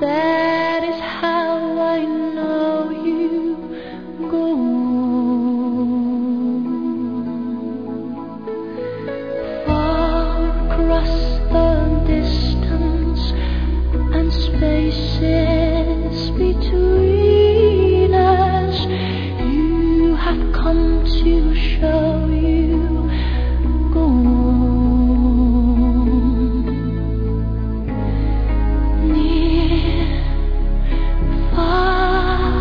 That is how I know you go far across the distance and spaces between us. You have come to show you go near, far,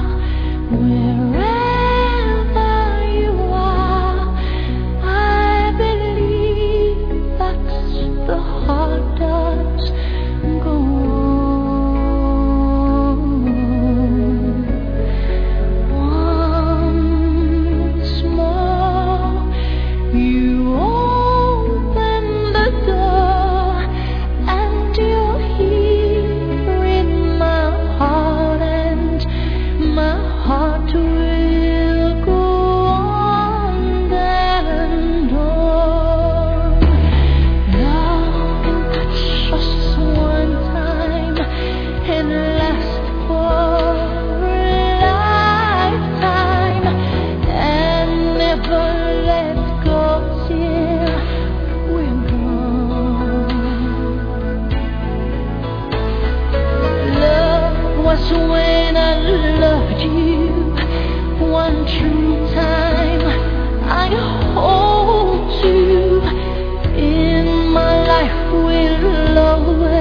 wherever you are. I believe that's the heart does go. Once more, you open the door, and you're here in my heart, and my heart will go on and on. Love can touch us one time and last for a lifetime, and never let go till we're gone. Love was when I loved you one true time. I hold you in my life will always